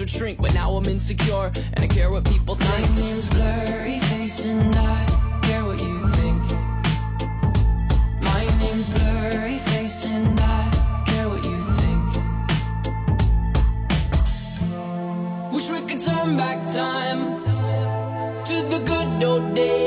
would shrink, but now I'm insecure, and I care what people think. My name's Blurry Face and I care what you think. My name's Blurry Face and I care what you think. Wish we could turn back time to the good old days.